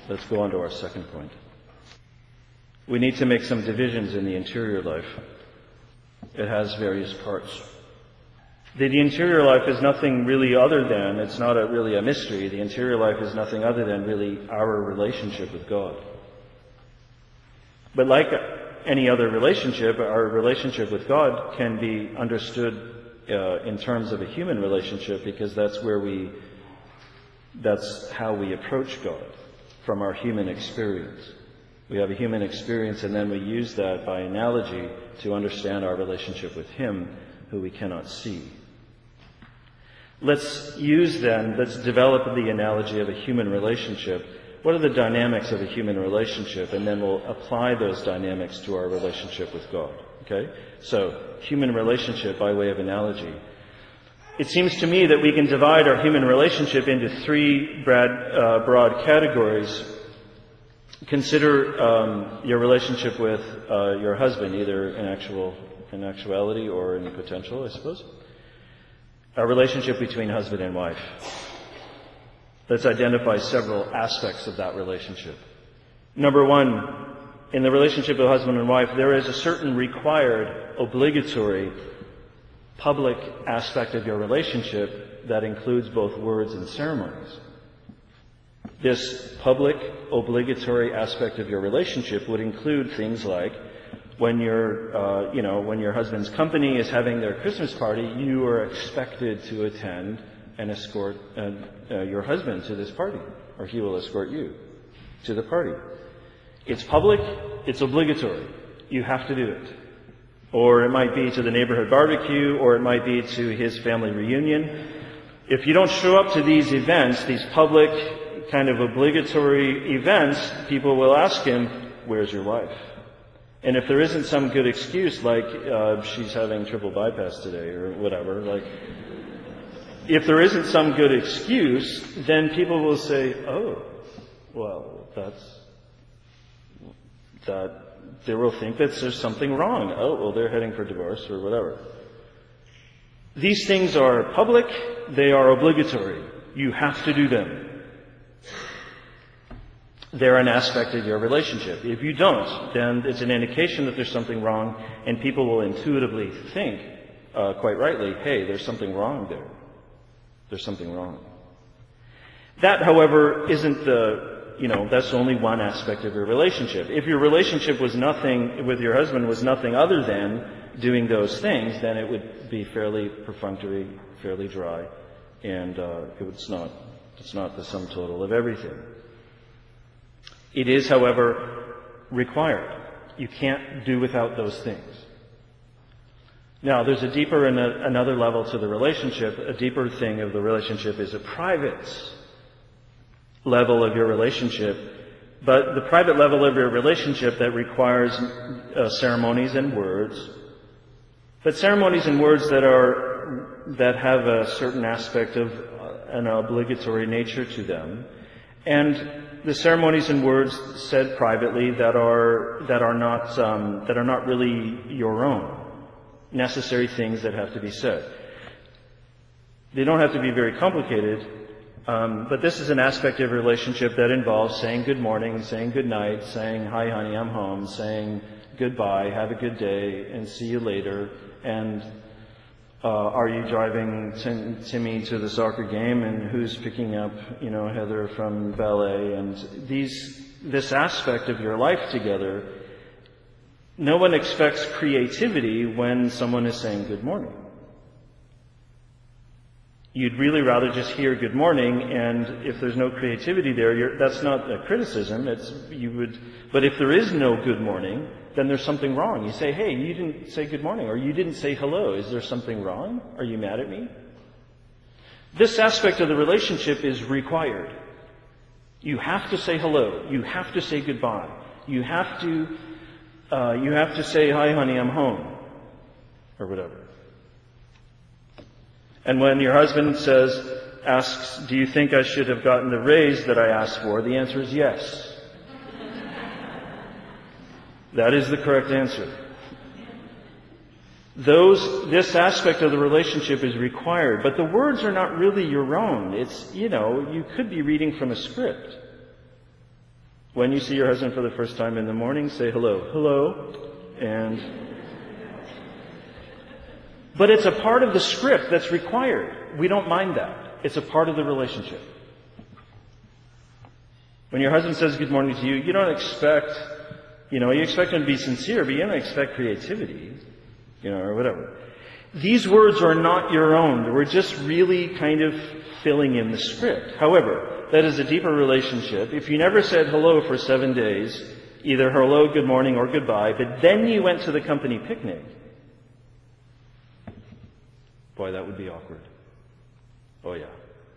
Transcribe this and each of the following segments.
Let's go on to our second point. We need to make some divisions in the interior life. It has various parts. The interior life is nothing really other than, it's not really a mystery, the interior life is nothing other than really our relationship with God. But like any other relationship, our relationship with God can be understood in terms of a human relationship, because that's how we approach God, from our human experience. We have a human experience, and then we use that by analogy to understand our relationship with Him, who we cannot see. Let's develop the analogy of a human relationship. What are the dynamics of a human relationship? And then we'll apply those dynamics to our relationship with God. Okay? So, human relationship by way of analogy. It seems to me that we can divide our human relationship into three broad categories. Consider your relationship with your husband, either in actuality or in potential, I suppose. A relationship between husband and wife. Let's identify several aspects of that relationship. Number one, in the relationship of husband and wife, there is a certain required, obligatory, public aspect of your relationship that includes both words and ceremonies. This public, obligatory aspect of your relationship would include things like when your husband's company is having their Christmas party, you are expected to attend and escort your husband to this party, or he will escort you to the party. It's public, it's obligatory. You have to do it. Or it might be to the neighborhood barbecue, or it might be to his family reunion. If you don't show up to these events, these public kind of obligatory events, people will ask him, "Where's your wife?" And if there isn't some good excuse, like she's having triple bypass today or whatever, if there isn't some good excuse, then people will say, "Oh, well, they will think that there's something wrong. Oh, well, they're heading for divorce or whatever." These things are public, they are obligatory. You have to do them. They're an aspect of your relationship. If you don't, then it's an indication that there's something wrong, and people will intuitively think, quite rightly, "Hey, there's something wrong there. There's something wrong." That, however, isn't that's only one aspect of your relationship. If your relationship with your husband was nothing other than doing those things, then it would be fairly perfunctory, fairly dry, and it's not the sum total of everything. It is, however, required. You can't do without those things. Now, there's a deeper and another level to the relationship. A deeper thing of the relationship is a private level of your relationship. But the private level of your relationship that requires ceremonies and words. But ceremonies and words that have a certain aspect of an obligatory nature to them. And the ceremonies and words said privately that are not really your own. Necessary things that have to be said. They don't have to be very complicated, but this is an aspect of a relationship that involves saying good morning, saying good night, saying hi honey, I'm home, saying goodbye, have a good day, and see you later, and are you driving Timmy to the soccer game, and who's picking up, Heather from ballet, and this aspect of your life together. No one expects creativity when someone is saying good morning. You'd really rather just hear good morning, and if there's no creativity there, that's not a criticism. But if there is no good morning, then there's something wrong. You say, "Hey, you didn't say good morning," or "You didn't say hello. Is there something wrong? Are you mad at me?" This aspect of the relationship is required. You have to say hello. You have to say goodbye. You have to say, "Hi, honey, I'm home," or whatever. And when your husband asks, "Do you think I should have gotten the raise that I asked for?" the answer is yes. That is the correct answer. This aspect of the relationship is required, but the words are not really your own. You could be reading from a script. When you see your husband for the first time in the morning, say hello. Hello. But it's a part of the script that's required. We don't mind that. It's a part of the relationship. When your husband says good morning to you, you don't expect, you expect him to be sincere, but you don't expect creativity, or whatever. These words are not your own. We're just really kind of filling in the script. However, that is a deeper relationship. If you never said hello for 7 days, either hello, good morning, or goodbye, but then you went to the company picnic, boy, that would be awkward. Oh, yeah.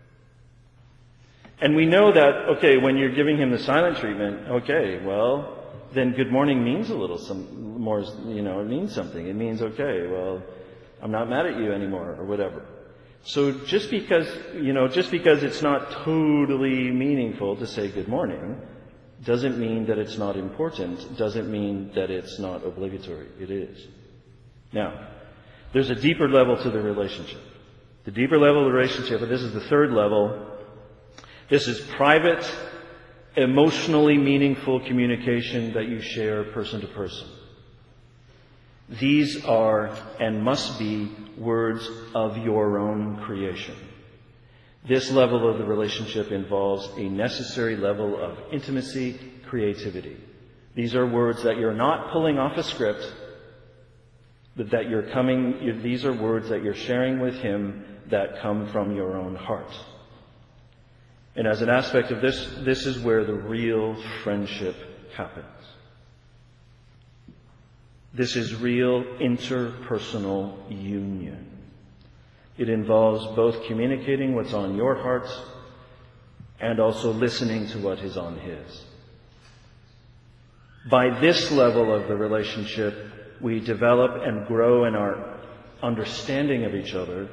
And we know that, okay, when you're giving him the silent treatment, okay, well, then good morning means a little more, it means something. It means, okay, well, I'm not mad at you anymore, or whatever. So just because it's not totally meaningful to say good morning, doesn't mean that it's not important, doesn't mean that it's not obligatory. It is. Now, there's a deeper level to the relationship. The deeper level of the relationship, and this is the third level, this is private, emotionally meaningful communication that you share person to person. These are and must be words of your own creation. This level of the relationship involves a necessary level of intimacy, creativity. These are words that you're not pulling off a script, but that these are words that you're sharing with him that come from your own heart. And as an aspect of this is where the real friendship happens. This is real interpersonal union. It involves both communicating what's on your heart and also listening to what is on his. By this level of the relationship, we develop and grow in our understanding of each other,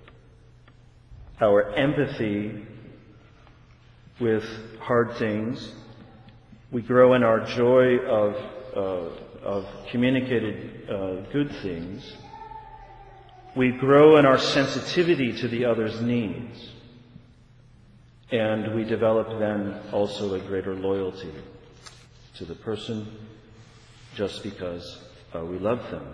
our empathy with hard things. We grow in our joy of communicated good things. We grow in our sensitivity to the other's needs. And we develop then also a greater loyalty to the person just because we love them.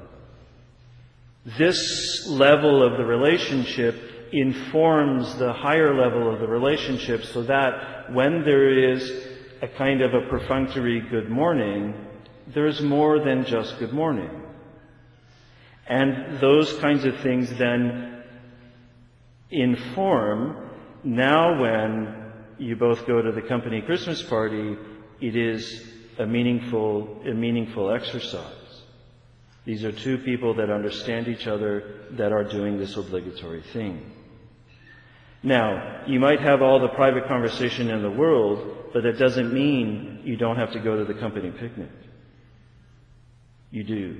This level of the relationship informs the higher level of the relationship so that when there is a kind of a perfunctory good morning, there's more than just good morning. And those kinds of things then inform, now when you both go to the company Christmas party, it is a meaningful exercise. These are two people that understand each other that are doing this obligatory thing. Now, you might have all the private conversation in the world, but that doesn't mean you don't have to go to the company picnic. You do.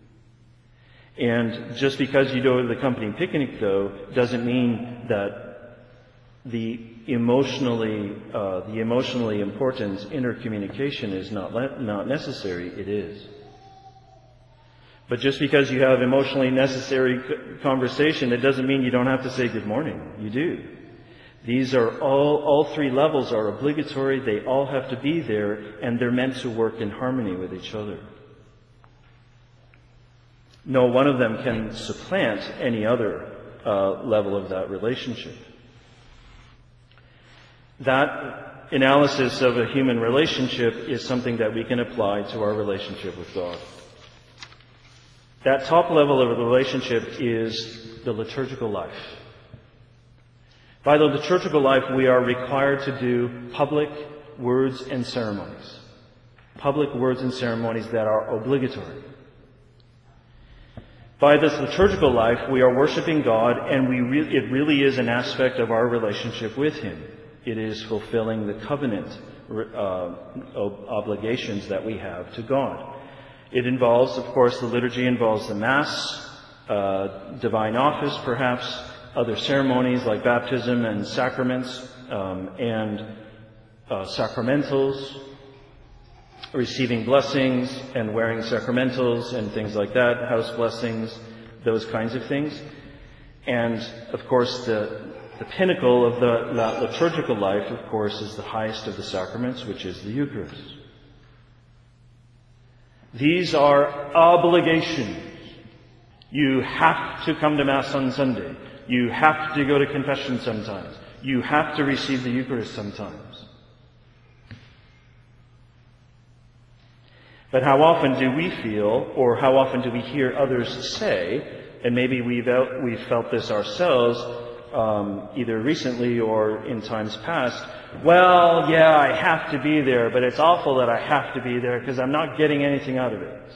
And just because you go to the company picnic, though, doesn't mean that the emotionally important intercommunication is not necessary. It is. But just because you have emotionally necessary conversation, it doesn't mean you don't have to say good morning. You do. These are all three levels are obligatory. They all have to be there, and they're meant to work in harmony with each other. No one of them can supplant any other level of that relationship. That analysis of a human relationship is something that we can apply to our relationship with God. That top level of the relationship is the liturgical life. By the liturgical life, we are required to do public words and ceremonies. Public words and ceremonies that are obligatory. By this liturgical life, we are worshiping God, and it really is an aspect of our relationship with Him. It is fulfilling the covenant obligations that we have to God. It involves, of course, the liturgy involves the Mass, divine office, perhaps, other ceremonies like baptism and sacraments, and sacramentals, receiving blessings and wearing sacramentals and things like that, house blessings, those kinds of things. And, of course, the pinnacle of that liturgical life, of course, is the highest of the sacraments, which is the Eucharist. These are obligations. You have to come to Mass on Sunday. You have to go to confession sometimes. You have to receive the Eucharist sometimes. But how often do we feel, or how often do we hear others say, and maybe we've felt this ourselves, either recently or in times past, well, yeah, I have to be there, but it's awful that I have to be there because I'm not getting anything out of it.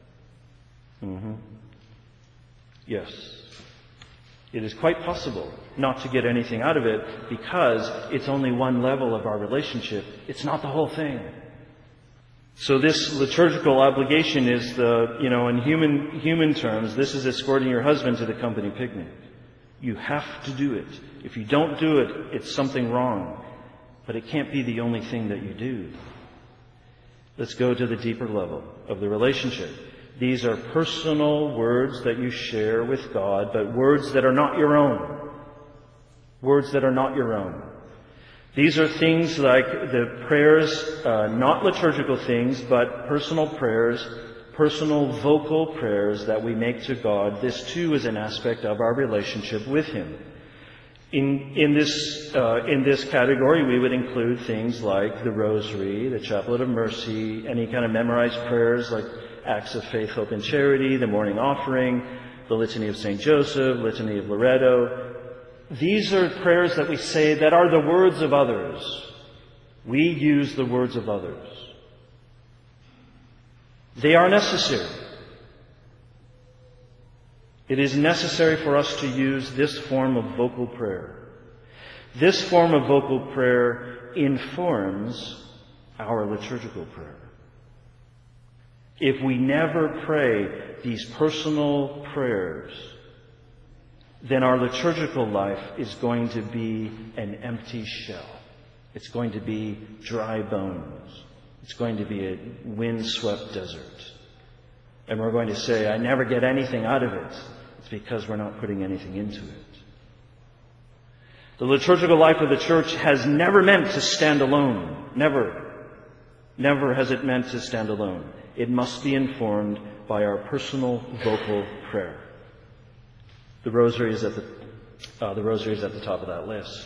Yes. It is quite possible not to get anything out of it because it's only one level of our relationship. It's not the whole thing. So this liturgical obligation is in human terms, this is escorting your husband to the company picnic. You have to do it. If you don't do it, it's something wrong. But it can't be the only thing that you do. Let's go to the deeper level of the relationship. These are personal words that you share with God, but words that are not your own. Words that are not your own. These are things like the prayers, not liturgical things, but personal prayers, personal vocal prayers that we make to God. This too is an aspect of our relationship with Him. In this category, we would include things like the Rosary, the Chaplet of Mercy, any kind of memorized prayers like Acts of Faith, Hope, and Charity, the Morning Offering, the Litany of St. Joseph, Litany of Loretto. These are prayers that we say that are the words of others. We use the words of others. They are necessary. It is necessary for us to use this form of vocal prayer. This form of vocal prayer informs our liturgical prayer. If we never pray these personal prayers, then our liturgical life is going to be an empty shell. It's going to be dry bones. It's going to be a wind-swept desert. And we're going to say, I never get anything out of it. It's because we're not putting anything into it. The liturgical life of the Church has never meant to stand alone. Never. Never has it meant to stand alone. It must be informed by our personal vocal prayer. The Rosary is at the top of that list.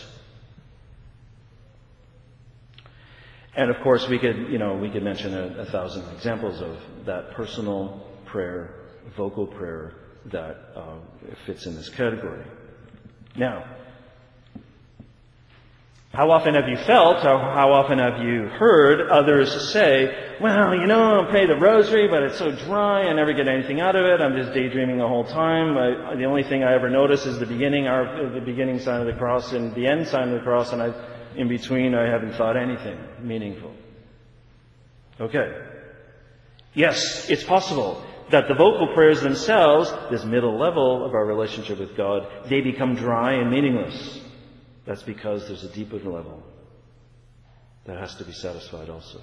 And of course, we could mention a thousand examples of that personal prayer, vocal prayer that fits in this category. Now, how often have you felt, or how often have you heard others say, well, I'll pray the Rosary, but it's so dry, I never get anything out of it, I'm just daydreaming the whole time. The only thing I ever notice is the beginning sign of the cross and the end sign of the cross, and in between I haven't thought anything meaningful. Okay. Yes, it's possible that the vocal prayers themselves, this middle level of our relationship with God, they become dry and meaningless. That's because there's a deeper level that has to be satisfied also.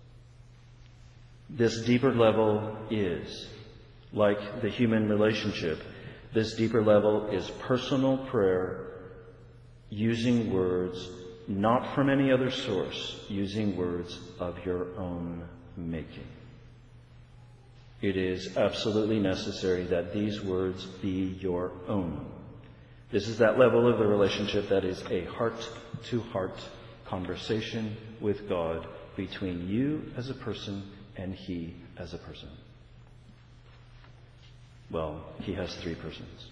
This deeper level is, like the human relationship, this deeper level is personal prayer using words not from any other source, using words of your own making. It is absolutely necessary that these words be your own. This is that level of the relationship that is a heart-to-heart conversation with God between you as a person and He as a person. Well, He has three persons.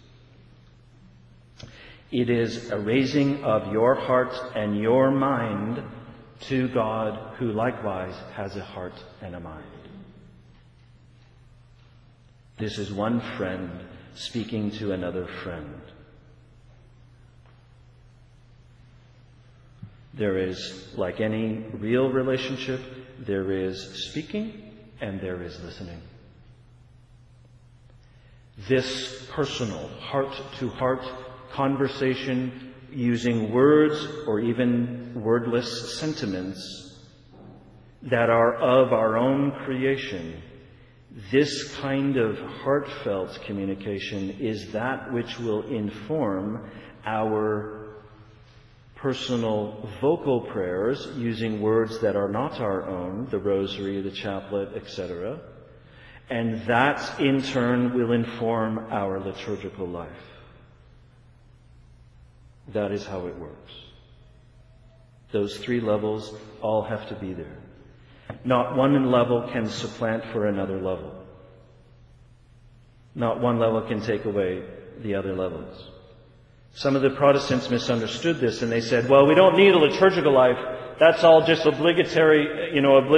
It is a raising of your heart and your mind to God, who likewise has a heart and a mind. This is one friend speaking to another friend. There is, like any real relationship, there is speaking and there is listening. This personal, heart-to-heart conversation using words or even wordless sentiments that are of our own creation, this kind of heartfelt communication is that which will inform our personal vocal prayers using words that are not our own, the Rosary, the Chaplet, etc. And that, in turn, will inform our liturgical life. That is how it works. Those three levels all have to be there. Not one level can supplant for another level. Not one level can take away the other levels. Some of the Protestants misunderstood this and they said, well, we don't need a liturgical life. That's all just obligatory,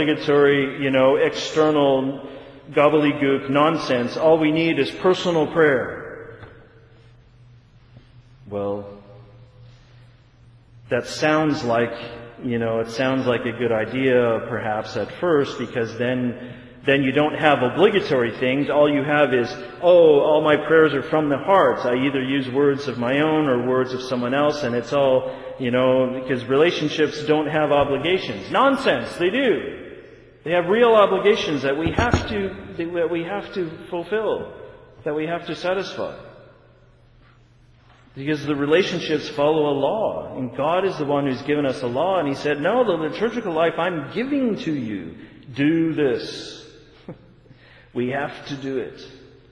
external gobbledygook nonsense. All we need is personal prayer. Well, that sounds like, it sounds like a good idea perhaps at first, because then you don't have obligatory things. All you have is, all my prayers are from the heart. I either use words of my own or words of someone else, and it's all, because relationships don't have obligations. Nonsense, they do. They have real obligations that we have to fulfill, that we have to satisfy. Because the relationships follow a law, and God is the one who's given us a law, and He said, no, the liturgical life I'm giving to you. Do this. We have to do it.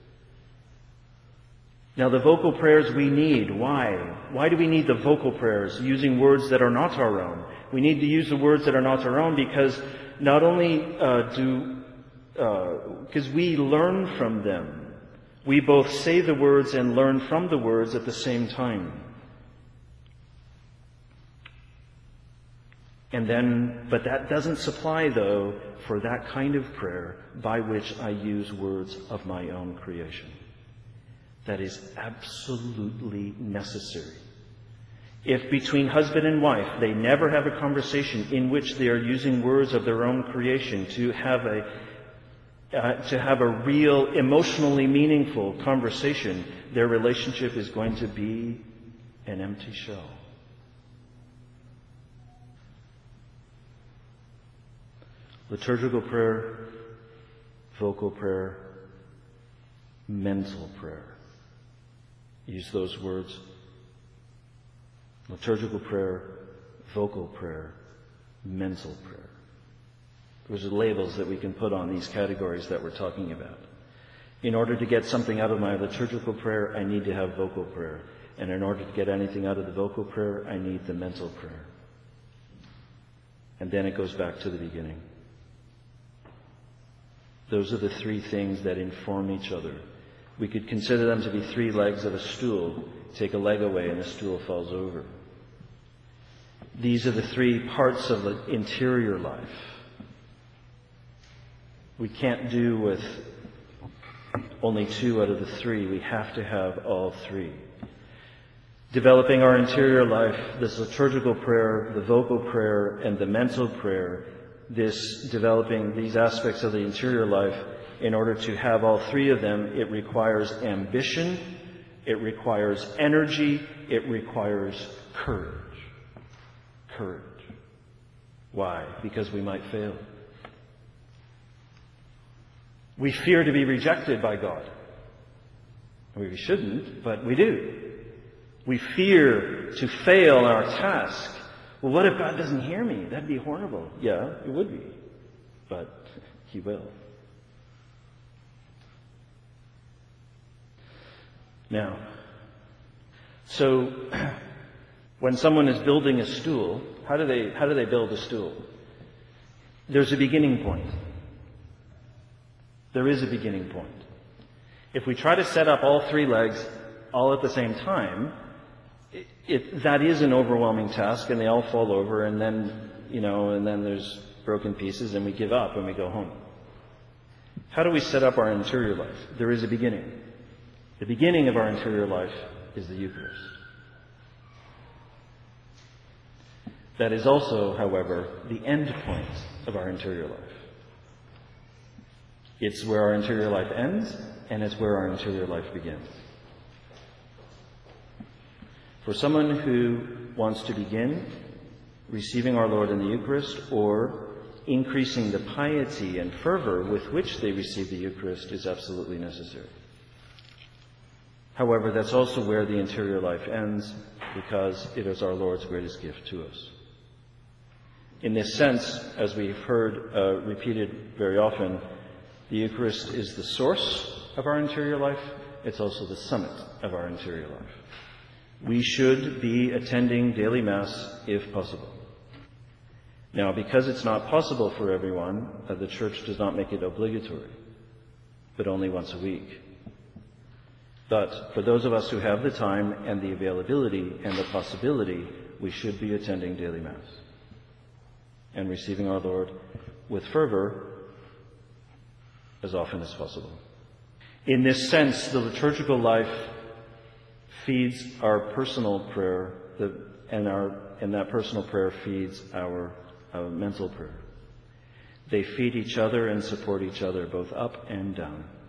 Now, the vocal prayers we need. Why? Why do we need the vocal prayers, using words that are not our own? We need to use the words that are not our own because not only because we learn from them. We both say the words and learn from the words at the same time. But that doesn't supply, though, for that kind of prayer by which I use words of my own creation. That is absolutely necessary. If between husband and wife they never have a conversation in which they are using words of their own creation to have a real, emotionally meaningful conversation, their relationship is going to be an empty shell. Liturgical prayer, vocal prayer, mental prayer. Use those words. Liturgical prayer, vocal prayer, mental prayer. Those are labels that we can put on these categories that we're talking about. In order to get something out of my liturgical prayer, I need to have vocal prayer. And in order to get anything out of the vocal prayer, I need the mental prayer. And then it goes back to the beginning. Those are the three things that inform each other. We could consider them to be three legs of a stool. Take a leg away and the stool falls over. These are the three parts of the interior life. We can't do with only two out of the three. We have to have all three. Developing our interior life, this liturgical prayer, the vocal prayer, and the mental prayer, developing these aspects of the interior life, in order to have all three of them, it requires ambition, it requires energy, it requires courage. Courage. Why? Because we might fail. We fear to be rejected by God. We shouldn't, but we do. We fear to fail in our task. Well, what if God doesn't hear me? That'd be horrible. Yeah, it would be. But He will. Now, so when someone is building a stool, how do they build a stool? There's a beginning point. There is a beginning point. If we try to set up all three legs all at the same time, that is an overwhelming task, and they all fall over, and then there's broken pieces, and we give up and we go home. How do we set up our interior life? There is a beginning. The beginning of our interior life is the Eucharist. That is also, however, the end point of our interior life. It's where our interior life ends, and it's where our interior life begins. For someone who wants to begin receiving our Lord in the Eucharist, or increasing the piety and fervor with which they receive the Eucharist, is absolutely necessary. However, that's also where the interior life ends, because it is our Lord's greatest gift to us. In this sense, as we've heard repeated very often, The Eucharist is the source of our interior life. It's also the summit of our interior life. We should be attending daily Mass if possible. Now, because it's not possible for everyone, the Church does not make it obligatory, but only once a week. But for those of us who have the time and the availability and the possibility, we should be attending daily Mass and receiving our Lord with fervor as often as possible. In this sense, the liturgical life feeds our personal prayer, and that personal prayer feeds our mental prayer. They feed each other and support each other, both up and down.